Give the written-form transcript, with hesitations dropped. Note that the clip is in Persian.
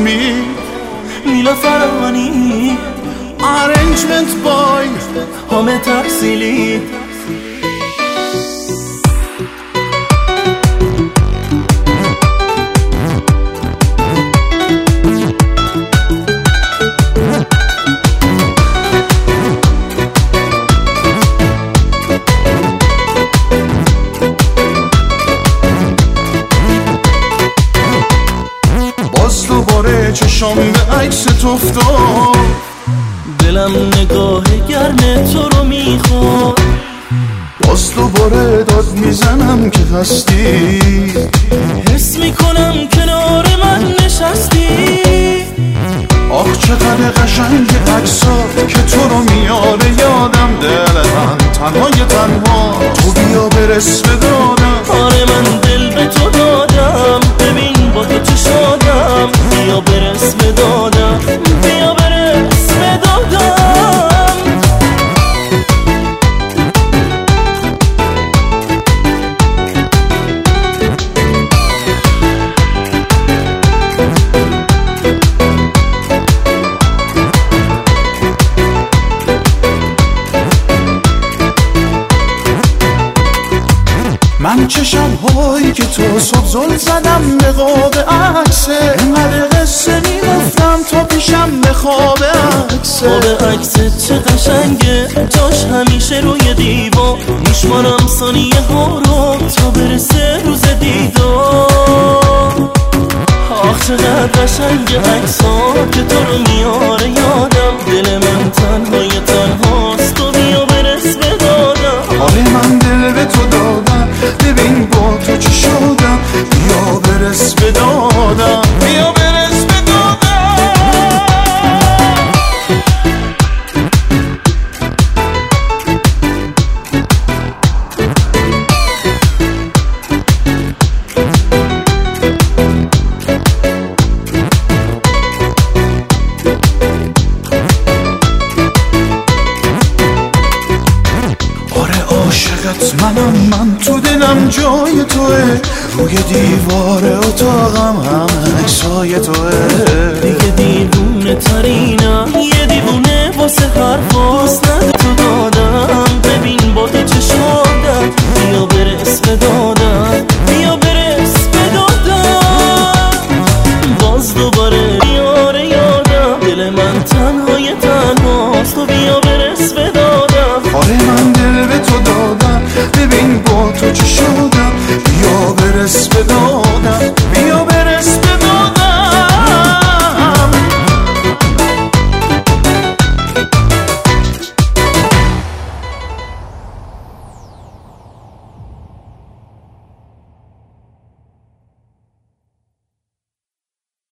امید میلا فرانی Arrangement بای حامد تحصیلی باز دوباره چشام به عکست افتاد دلم نگاه گرم تو رو میخواد باز دوباره داد میزنم که هستی حس میکنم کنار من نشستی آخ چقدر قشنگ عکسات که تو رو میاره یادم دل من تنهای تنها تو بیا برس به دادم آره من دل به تو دادم ببین با تو چه شدم بیا برس به دادم بیا برس به دادم من چه شب‌هایی که تو صبح زل زدم نقاب عکسه اینقدر قصه میگفتم تا پیشم به خواب عکسه خواب عکست چه قشنگه جاش همیشه روی دیوار میشمارم ثانیه ها رو تا برسه روز دیدار آخ چقدر قشنگ عکس ها که تو رو میاره یادم دل من تنهای تنهاست تو بیا برس به دادم آره من دل به تو دادم ببین با تو چی شدم بیا برس به دادم بیا برس به دادم من تو دلم جای توه روی دیوار اتاقم هم عکسای توه دیگه دیوونه ترینم یه دیوونه واسه حرفاست ند تو دادم ببین با تو چه شدم بیا برس به دادم